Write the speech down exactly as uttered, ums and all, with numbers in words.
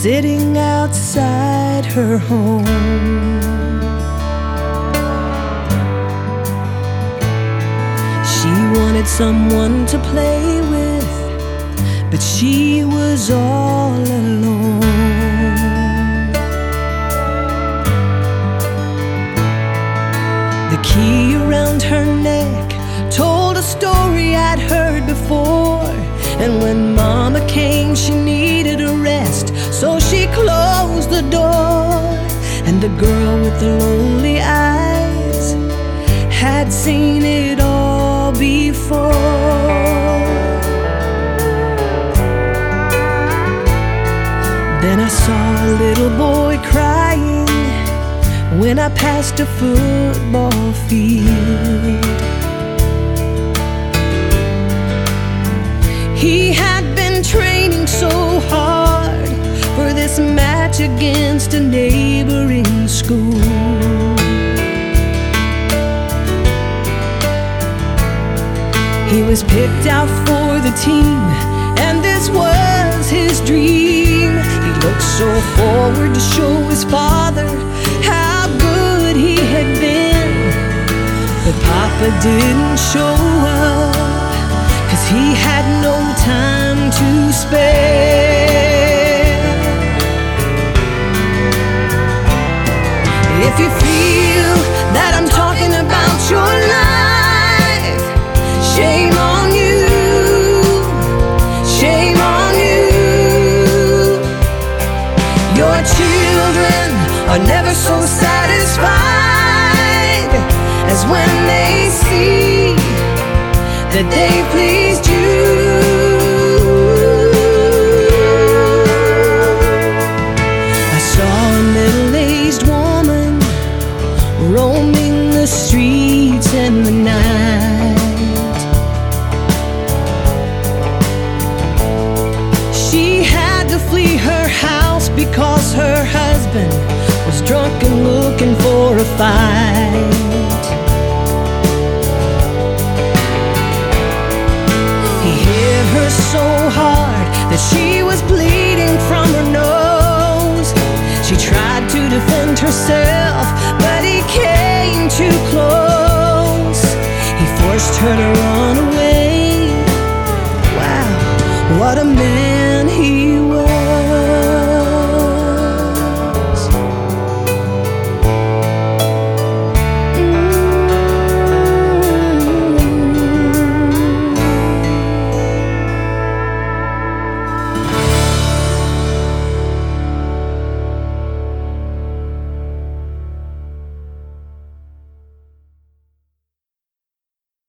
sitting outside her home. She wanted someone to play with, but she was all alone. The key around her neck told a story I'd heard before, and when Mama came she needed a rest, so she closed the door. And the girl with the lonely eyes had seen it all before. Then I saw a little boy crying when I passed a football field. He had been training so hard for this match against a neighboring school. He was picked out for the team, and this was his dream. He looked so forward to show his father how good he had been. But Papa didn't show up, 'cause he had no time to spare. If you feel that I'm talking about your life, shame on you, shame on you. Your children are never so satisfied as when they see that they pleased you. I saw a middle-aged woman roaming the streets in the night. She had to flee her house because her husband was drunk and looking for a fight. He hit her so hard that she was bleeding from her nose. She tried to defend herself, but he came too close. He forced her to run away.